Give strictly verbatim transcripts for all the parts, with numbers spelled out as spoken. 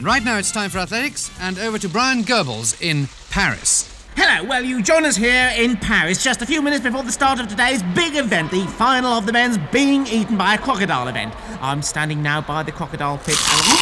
right now it's time for athletics, and over to Brian Goebbels in Paris. Hello, well, you join us here in Paris just a few minutes before the start of today's big event, the final of the men's being eaten by a crocodile event. I'm standing now by the crocodile pit and...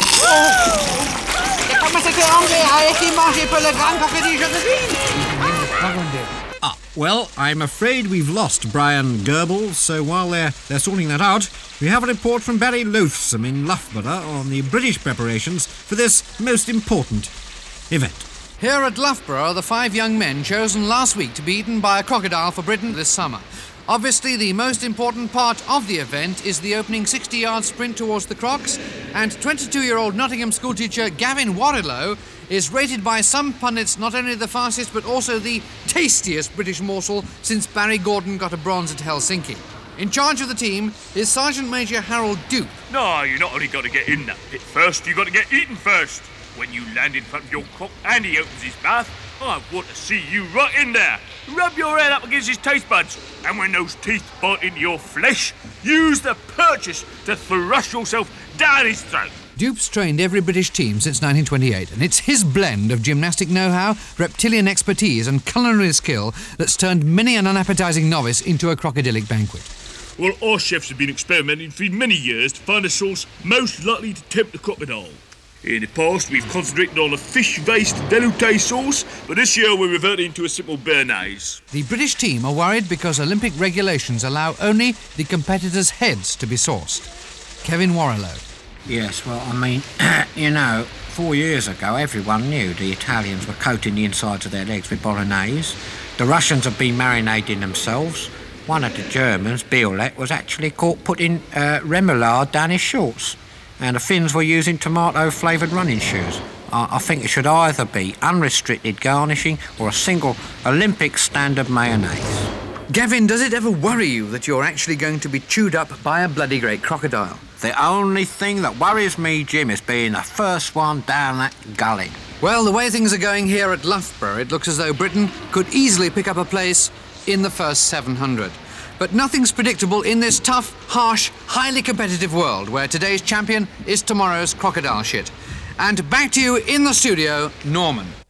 Ah, well, I'm afraid we've lost Brian Goebbels, so while they're, they're sorting that out, we have a report from Barry Loathsome in Loughborough on the British preparations for this most important event. Here at Loughborough are the five young men chosen last week to be eaten by a crocodile for Britain this summer. Obviously, the most important part of the event is the opening sixty-yard sprint towards the crocs, and twenty-two-year-old Nottingham schoolteacher Gavin Warrilow is rated by some pundits not only the fastest but also the tastiest British morsel since Barry Gordon got a bronze at Helsinki. In charge of the team is Sergeant Major Harold Dupe. No, you not only got to get in that pit first, you got to get eaten first. When you land in front of your cock and he opens his mouth, I want to see you right in there. Rub your head up against his taste buds, and when those teeth bite into your flesh, use the purchase to thrust yourself down his throat. Dupe's trained every British team since nineteen twenty-eight, and it's his blend of gymnastic know-how, reptilian expertise and culinary skill that's turned many an unappetising novice into a crocodilic banquet. Well, our chefs have been experimenting for many years to find a sauce most likely to tempt the crocodile. In the past, we've concentrated on a fish-based velouté sauce, but this year we're reverting to a simple béarnaise. The British team are worried because Olympic regulations allow only the competitors' heads to be sauced. Kevin Warrilow. Yes, well, I mean, you know, four years ago everyone knew the Italians were coating the insides of their legs with bolognese. The Russians have been marinating themselves. One of the Germans, Biolek, was actually caught putting uh, remoulade down his shorts. And the Finns were using tomato-flavoured running shoes. I, I think it should either be unrestricted garnishing or a single Olympic standard mayonnaise. Gavin, does it ever worry you that you're actually going to be chewed up by a bloody great crocodile? The only thing that worries me, Jim, is being the first one down that gully. Well, the way things are going here at Loughborough, it looks as though Britain could easily pick up a place in the first seven hundred. But nothing's predictable in this tough, harsh, highly competitive world where today's champion is tomorrow's crocodile shit. And back to you in the studio, Norman.